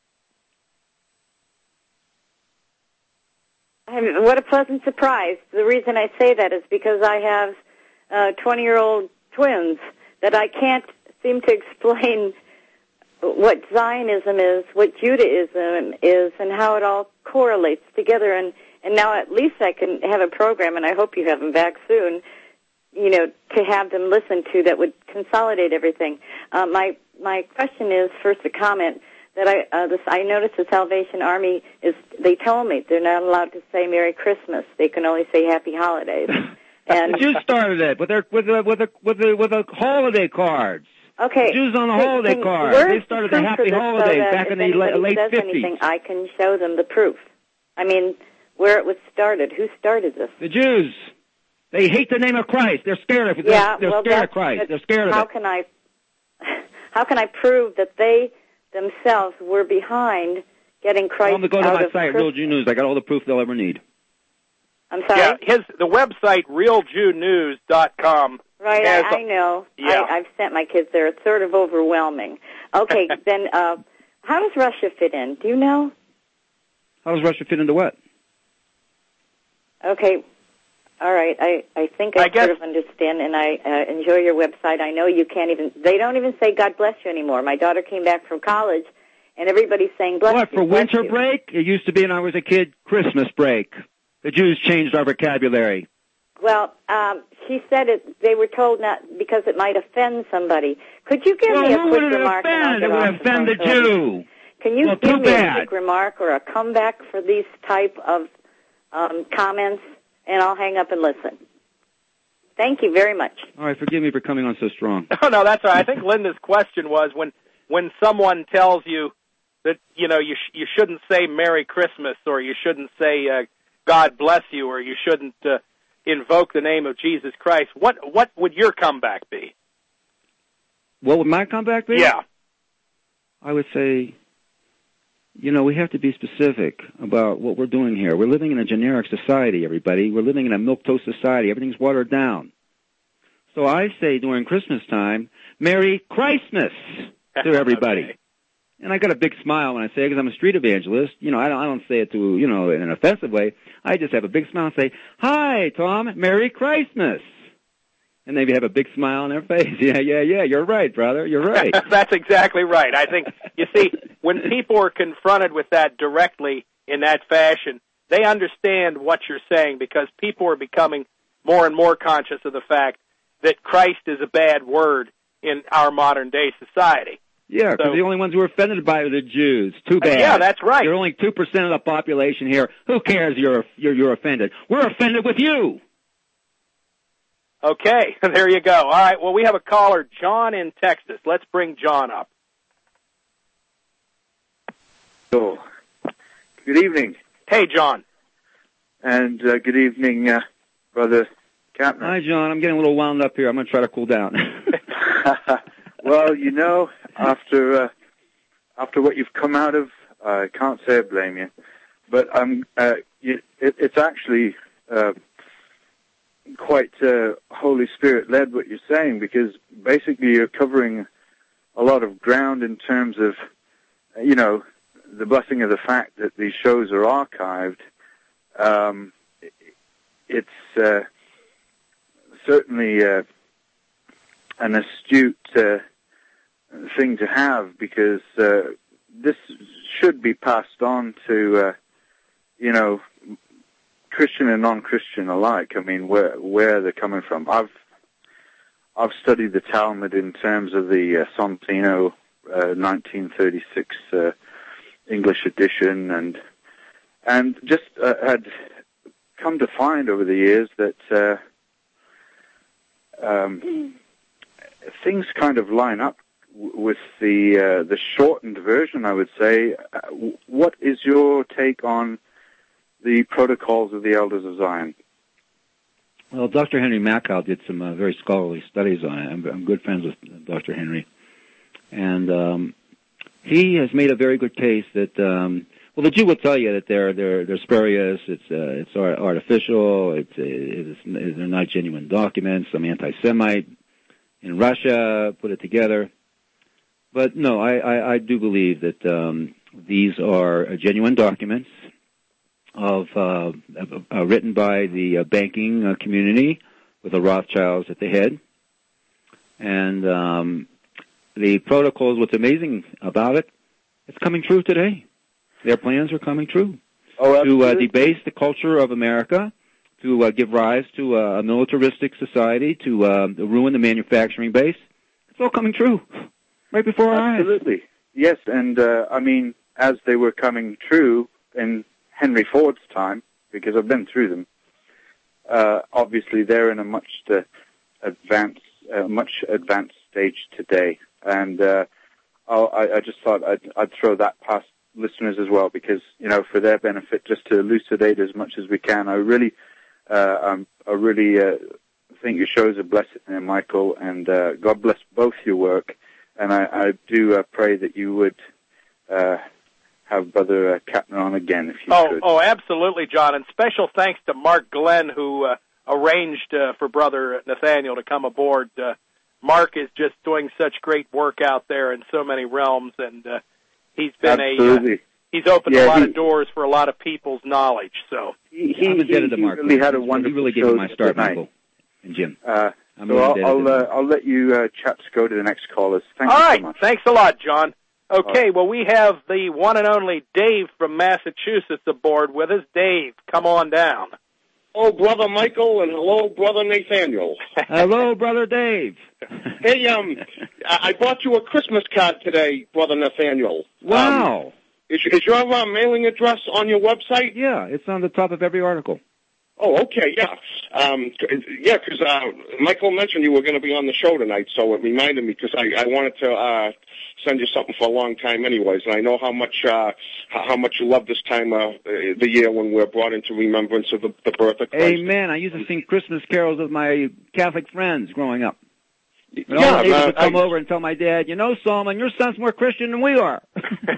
What a pleasant surprise. The reason I say that is because I have uh, twenty-year-old twins that I can't seem to explain what Zionism is, what Judaism is, and how it all correlates together. And, and now at least I can have a program, and I hope you have them back soon, you know, to have them listen to that would consolidate everything. Uh, my my question is, first a comment, that I uh, this, I noticed the Salvation Army is, they told me they're not allowed to say Merry Christmas. They can only say Happy Holidays. And the Jews started it with their with the with the with the with the holiday cards. Okay. The Jews on the can, holiday can, cards. They started the Happy Holidays so back in the late says fifties. Anything, I can show them the proof. I mean, where it was started. Who started this? The Jews. They hate the name of Christ. They're scared of it. Yeah, they're well, scared of Christ. They're scared of how it. Can I, how can I prove that they themselves were behind getting Christ Tell them to go to out my of site, Christmas? Real Jew News. I got all the proof they'll ever need. I'm sorry? Yeah, his, the website, real jew news dot com. Right, I, I know. Yeah. I, I've sent my kids there. It's sort of overwhelming. Okay, then uh, how does Russia fit in? Do you know? How does Russia fit into what? Okay, all right. I, I think I, I guess, sort of understand, and I uh, enjoy your website. I know you can't even, they don't even say God bless you anymore. My daughter came back from college, and everybody's saying bless what, you. What, for bless winter you. break? It used to be when I was a kid, Christmas break. The Jews changed our vocabulary. Well, um, she said it. They were told not because it might offend somebody. Could you give well, me a who quick would it remark? offend? It would offend the Jew. Can you well, give me bad. a quick remark or a comeback for these type of um, comments, and I'll hang up and listen. Thank you very much. All right, forgive me for coming on so strong. Oh, no, that's all right. I think Linda's question was when when someone tells you that, you know, you sh- you shouldn't say Merry Christmas, or you shouldn't say uh, God bless you, or you shouldn't uh, invoke the name of Jesus Christ, what what would your comeback be? What would my comeback be? Yeah. I would say, you know, we have to be specific about what we're doing here. We're living in a generic society, everybody. We're living in a milquetoast society. Everything's watered down. So I say during Christmas time, Merry Christmas to everybody. Okay. And I got a big smile when I say it because I'm a street evangelist. You know, I don't, I don't say it to, you know, in an offensive way. I just have a big smile and say, hi, Tom, Merry Christmas. And they have a big smile on their face. Yeah, yeah, yeah, you're right, brother, you're right. That's exactly right. I think, you see, when people are confronted with that directly in that fashion, they understand what you're saying because people are becoming more and more conscious of the fact that Christ is a bad word in our modern-day society. Yeah, because so, the only ones who are offended by it are the Jews. Too bad. Yeah, that's right. You're only two percent of the population here. Who cares you're, you're, you're offended? We're offended with you. Okay, there you go. All right, well, we have a caller, John in Texas. Let's bring John up. So, good evening. Hey, John. And uh, good evening, uh, Brother Kapner. Hi, John. I'm getting a little wound up here. I'm going to try to cool down. Well, you know, after uh, after what you've come out of, I can't say I blame you. But um, uh, you, it, it's actually uh, quite uh, Holy Spirit-led what you're saying, because basically you're covering a lot of ground in terms of, you know, the blessing of the fact that these shows are archived. Um, it's uh, certainly uh, an astute uh, thing to have, because uh, this should be passed on to, uh, you know, Christian and non-Christian alike. I mean, where where they're coming from. I've I've studied the Talmud in terms of the uh, Santino uh, nineteen thirty-six uh, English edition, and and just uh, had come to find over the years that uh, um, things kind of line up w- with the uh, the shortened version, I would say. Uh, what is your take on the Protocols of the Elders of Zion? Well, Doctor Henry Mackow did some uh, very scholarly studies on it. I'm, I'm good friends with Doctor Henry. And um, he has made a very good case that, um, well, the Jew will tell you that they're they're they're spurious. It's uh, it's artificial. It's, it's they're not genuine documents. Some anti-Semite in Russia put it together. But no, I, I, I do believe that um, these are genuine documents of uh, uh, written by the uh, banking uh, community with the Rothschilds at the head. And um, the protocols, what's amazing about it, it's coming true today. Their plans are coming true. Oh, to uh, debase the culture of America, to uh, give rise to uh, a militaristic society, to uh, ruin the manufacturing base. It's all coming true right before our eyes. Absolutely. Yes, and uh, I mean, as they were coming true in Henry Ford's time, because I've been through them, uh, obviously they're in a much uh, advanced, uh, much advanced stage today. And uh, I, I just thought I'd, I'd throw that past listeners as well, because, you know, for their benefit, just to elucidate as much as we can. I really, uh, um, I really uh, think your shows are blessed there, Michael, and uh, God bless both your work. And I, I do uh, pray that you would uh, have Brother uh, Kapner on again if you oh, could. Oh, absolutely, John. And special thanks to Mark Glenn, who uh, arranged uh, for Brother Nathaniel to come aboard. Uh, Mark is just doing such great work out there in so many realms, and uh, he's been Absolutely. a uh, he's opened yeah, a lot he, of doors for a lot of people's knowledge. So he, he, he, he, he really had a wonderful He really gave show me my start, tonight. Michael and Jim. Uh, I'm so really I'll I'll, uh, I'll let you uh, chaps go to the next callers. Thank All you right, so much. Thanks a lot, John. Okay, right. Well, we have the one and only Dave from Massachusetts aboard with us. Dave, come on down. Oh, Brother Michael, and hello, Brother Nathaniel. Hello, Brother Dave. Hey, um, I bought you a Christmas card today, Brother Nathaniel. Wow. Um, is, is your uh, mailing address on your website? Yeah, it's on the top of every article. Oh, okay, yeah. Um, yeah, because uh, Michael mentioned you were going to be on the show tonight, so it reminded me, because I, I wanted to uh, send you something for a long time anyways, and I know how much uh, how much you love this time of uh, the year when we're brought into remembrance of the, the birth of Christ. Amen. I used to sing Christmas carols with my Catholic friends growing up. But yeah, all the neighbors uh, would come I, over and tell my dad, you know, Solomon, your son's more Christian than we are.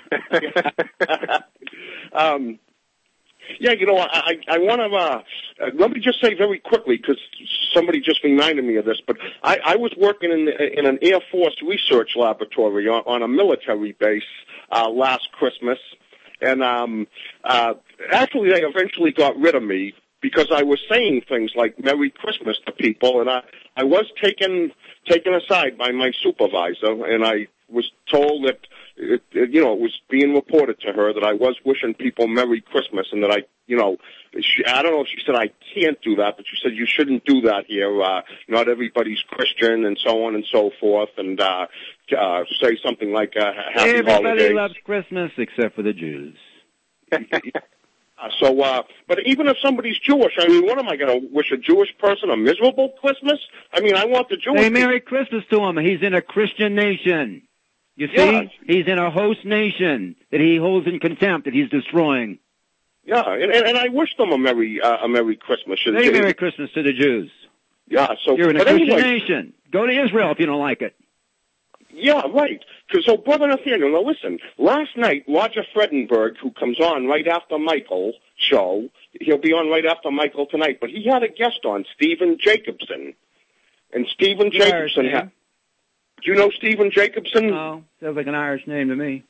um, yeah, you know, I, I, I want to, uh, uh, let me just say very quickly, because somebody just reminded me of this, but I, I was working in, in an Air Force research laboratory on, on a military base uh, last Christmas, and um, uh, actually they eventually got rid of me because I was saying things like Merry Christmas to people, and I, I was taken taken aside by my supervisor, and I was told that, it, it, you know, it was being reported to her that I was wishing people Merry Christmas, and that I, you know, she, I don't know if she said I can't do that, but she said you shouldn't do that here. Uh, not everybody's Christian, and so on and so forth, and uh, uh, say something like uh, Happy Everybody Holidays. loves Christmas except for the Jews. Uh, so, uh, but even if somebody's Jewish, I mean, what am I going to wish a Jewish person a miserable Christmas? I mean, I want the Jewish. Say Merry Christmas to him. He's in a Christian nation. You see? Yeah. He's in a host nation that he holds in contempt, that he's destroying. Yeah, and, and, and I wish them a Merry, uh, a Merry Christmas. Say Merry Christmas to the Jews. Yeah, so. You're in a but Christian anyway, nation. Go to Israel if you don't like it. Yeah, right. 'Cause, so, Brother Nathaniel, now listen. Last night, Roger Fredenberg, who comes on right after Michael show, he'll be on right after Michael tonight, but he had a guest on, Stephen Jacobson. And Stephen Jacobson Irish had... Do you know Stephen Jacobson? No, sounds like an Irish name to me.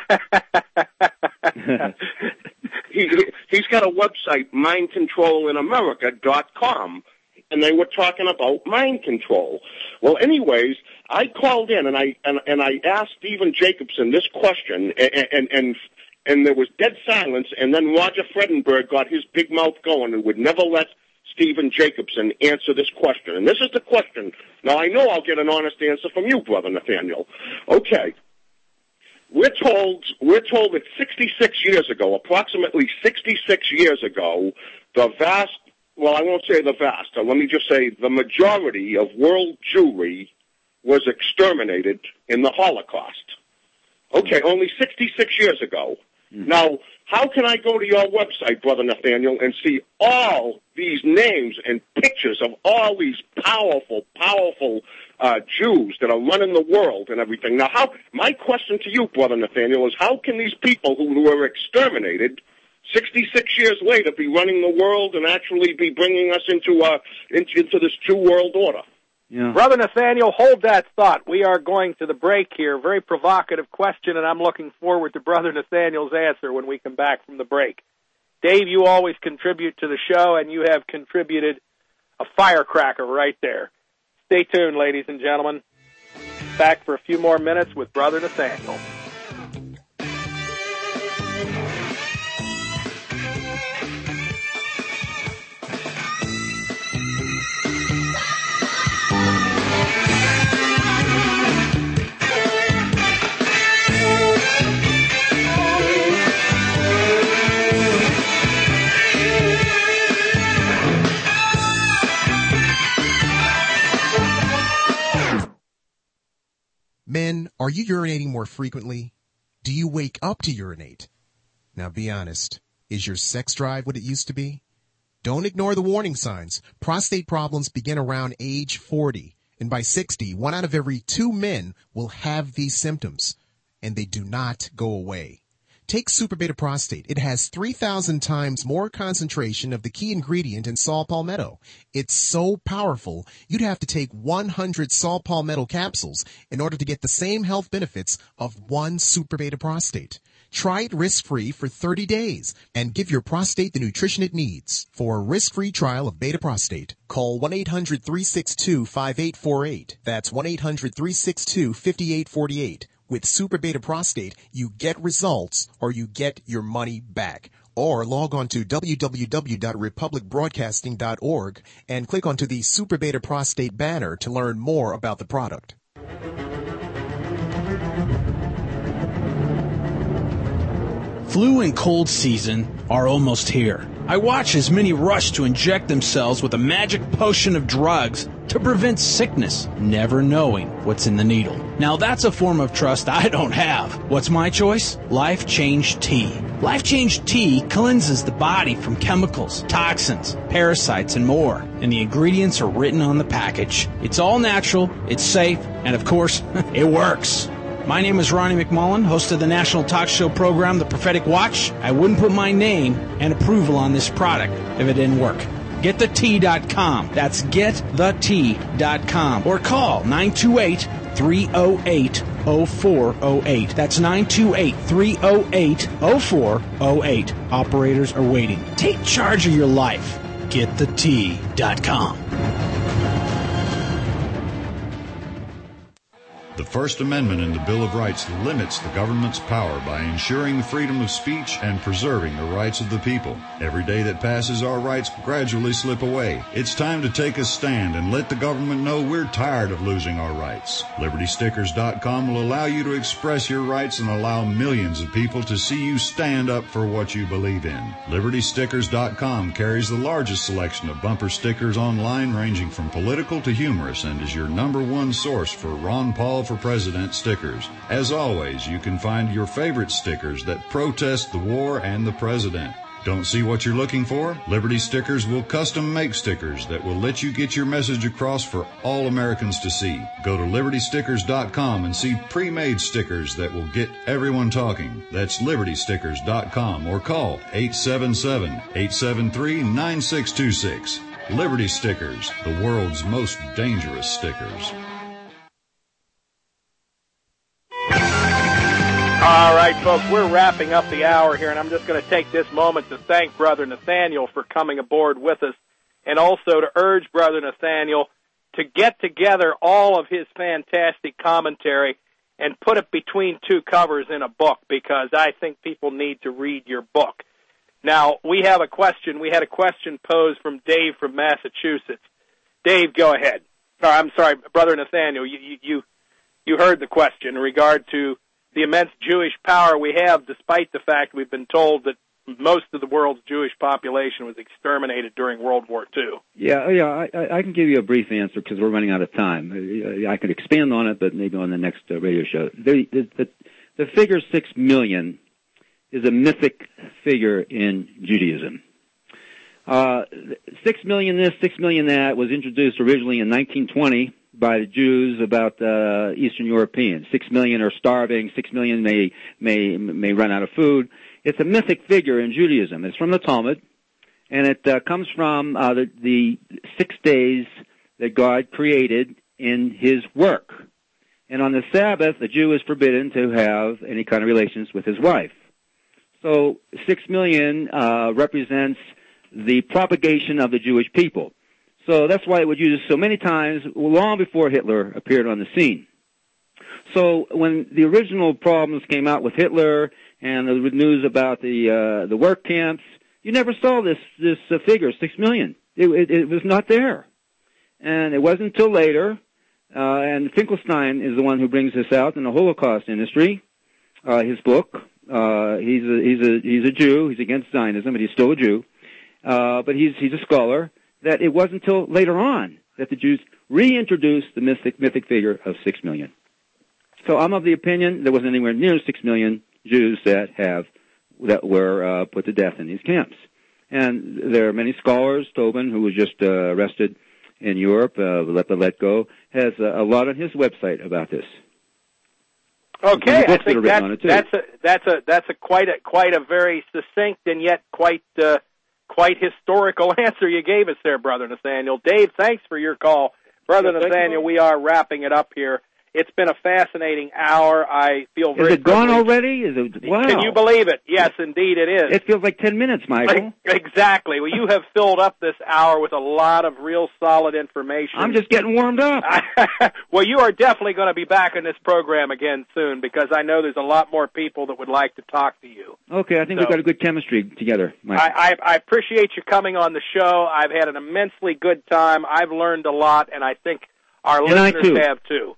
he, he's got a website, mind control in america dot com, and they were talking about mind control. Well, anyways, I called in and I and, and I asked Stephen Jacobson this question, and, and and and there was dead silence. And then Roger Fredenberg got his big mouth going and would never let Stephen Jacobson answer this question. And this is the question. Now I know I'll get an honest answer from you, Brother Nathaniel. Okay. We're told we're told that sixty-six years ago, approximately sixty-six years ago, the vast, well, I won't say the vast, uh, let me just say the majority of world Jewry was exterminated in the Holocaust. Okay, only sixty-six years ago. Mm-hmm. Now, how can I go to your website, Brother Nathaniel, and see all these names and pictures of all these powerful, powerful uh, Jews that are running the world and everything. Now, how? My question to you, Brother Nathaniel, is how can these people who were exterminated sixty-six years later be running the world and actually be bringing us into uh, into, into this Jew world order? Yeah. Brother Nathaniel, hold that thought. We are going to the break here. Very provocative question, and I'm looking forward to Brother Nathaniel's answer when we come back from the break. Dave, you always contribute to the show, and you have contributed a firecracker right there. Stay tuned, ladies and gentlemen. Back for a few more minutes with Brother Nathaniel. Men, are you urinating more frequently? Do you wake up to urinate? Now be honest. Is your sex drive what it used to be? Don't ignore the warning signs. Prostate problems begin around age forty. And by sixty, one out of every two men will have these symptoms. And they do not go away. Take Super Beta Prostate. It has three thousand times more concentration of the key ingredient in saw palmetto. It's so powerful, you'd have to take one hundred saw palmetto capsules in order to get the same health benefits of one Super Beta Prostate. Try it risk-free for thirty days and give your prostate the nutrition it needs. For a risk-free trial of Beta Prostate, call one eight hundred, three six two, five eight four eight. That's one eight hundred, three six two, five eight four eight. With Super Beta Prostate, you get results or you get your money back. Or log on to w w w dot republic broadcasting dot org and click onto the Super Beta Prostate banner to learn more about the product. Flu and cold season are almost here. I watch as many rush to inject themselves with a magic potion of drugs to prevent sickness, never knowing what's in the needle. Now that's a form of trust I don't have. What's my choice? Life Change Tea. Life Change Tea cleanses the body from chemicals, toxins, parasites, and more. And the ingredients are written on the package. It's all natural, it's safe, and of course, it works. My name is Ronnie McMullen, host of the national talk show program, The Prophetic Watch. I wouldn't put my name and approval on this product if it didn't work. get the tea dot com. That's get the tea dot com. Or call nine two eight, three oh eight, oh four oh eight. That's nine two eight, three oh eight, oh four oh eight. Operators are waiting. Take charge of your life. get the tea dot com. The First Amendment in the Bill of Rights limits the government's power by ensuring the freedom of speech and preserving the rights of the people. Every day that passes, our rights gradually slip away. It's time to take a stand and let the government know we're tired of losing our rights. Liberty Stickers dot com will allow you to express your rights and allow millions of people to see you stand up for what you believe in. Liberty Stickers dot com carries the largest selection of bumper stickers online, ranging from political to humorous, and is your number one source for Ron Paul for President stickers. As always, you can find your favorite stickers that protest the war and the president. Don't see what you're looking for? Liberty Stickers will custom make stickers that will let you get your message across for all Americans to see. Go to Liberty Stickers dot com and see pre-made stickers that will get everyone talking. That's Liberty Stickers dot com, or call eight seven seven, eight seven three, nine six two six. Liberty Stickers, the world's most dangerous stickers. All right, folks, we're wrapping up the hour here, and I'm just going to take this moment to thank Brother Nathaniel for coming aboard with us, and also to urge Brother Nathaniel to get together all of his fantastic commentary and put it between two covers in a book, because I think people need to read your book. Now, we have a question. We had a question posed from Dave from Massachusetts. Dave, go ahead. Or, I'm sorry, Brother Nathaniel, you, you, you heard the question in regard to the immense Jewish power we have, despite the fact we've been told that most of the world's Jewish population was exterminated during World War Two. Yeah, yeah, I, I can give you a brief answer because we're running out of time. I could expand on it, but maybe on the next uh, radio show. The, the, the, the figure six million is a mythic figure in Judaism. Uh, six million this, six million that was introduced originally in nineteen twenty by the Jews about uh, Eastern Europeans. Six million are starving. Six million may may may run out of food. It's a mythic figure in Judaism. It's from the Talmud, and it uh, comes from uh, the, the six days that God created in His work. And on the Sabbath, the Jew is forbidden to have any kind of relations with his wife. So six million uh, represents the propagation of the Jewish people. So that's why it was used so many times long before Hitler appeared on the scene. So when the original problems came out with Hitler and the news about the uh, the work camps, you never saw this this uh, figure, six million. It, it, it was not there. And it wasn't until later, uh, and Finkelstein is the one who brings this out in the Holocaust industry, uh, his book. Uh, he's a, he's a, he's a Jew. He's against Zionism, but he's still a Jew. Uh, but he's, he's a scholar, that it wasn't until later on that the Jews reintroduced the mythic, mythic figure of six million. So I'm of the opinion there wasn't anywhere near six million Jews that have, that were, uh, put to death in these camps. And there are many scholars. Tobin, who was just, uh, arrested in Europe, uh, Let the Let Go, has a, a lot on his website about this. Okay, I think that's, that's a that's a that's a quite a quite a very succinct and yet quite uh, quite historical answer you gave us there, Brother Nathaniel. Dave, thanks for your call, Brother yeah, Nathaniel. We are wrapping it up here. It's been a fascinating hour. I feel very. Is it gone already? Is it? Wow. Can you believe it? Yes, indeed, it is. It feels like ten minutes, Michael. Exactly. Well, you have filled up this hour with a lot of real solid information. I'm just getting warmed up. Well, you are definitely going to be back in this program again soon, because I know there's a lot more people that would like to talk to you. Okay, I think so, we've got a good chemistry together, Michael. I, I, I appreciate you coming on the show. I've had an immensely good time. I've learned a lot, and I think our and listeners too. have too.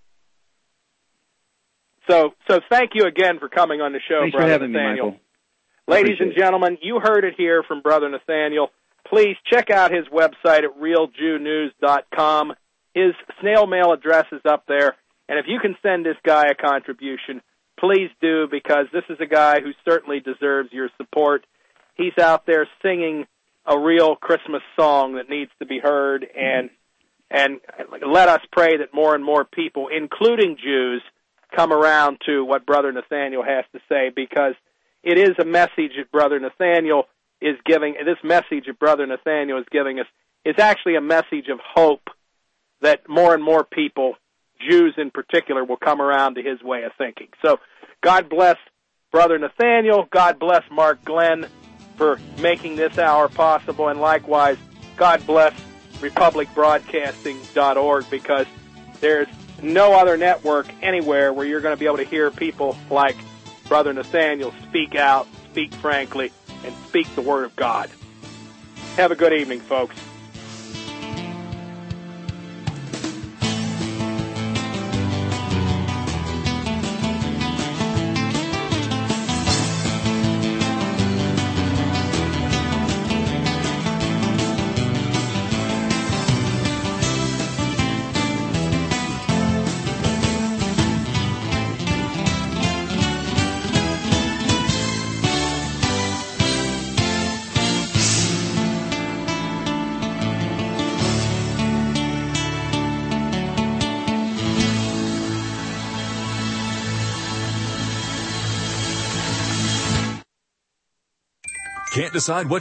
So, so thank you again for coming on the show, Thanks Brother for having Nathaniel. me, Michael. Ladies and gentlemen, you heard it here from Brother Nathaniel. Please check out his website at real jew news dot com. His snail mail address is up there. And if you can send this guy a contribution, please do, because this is a guy who certainly deserves your support. He's out there singing a real Christmas song that needs to be heard. And, and let us pray that more and more people, including Jews, come around to what Brother Nathaniel has to say, because it is a message that Brother Nathaniel is giving. This message that Brother Nathaniel is giving us is actually a message of hope that more and more people, Jews in particular, will come around to his way of thinking. So God bless Brother Nathaniel. God bless Mark Glenn for making this hour possible. And likewise, God bless republic broadcasting dot org, because there's no other network anywhere where you're going to be able to hear people like Brother Nathaniel speak out, speak frankly, and speak the Word of God. Have a good evening, folks. Can't decide what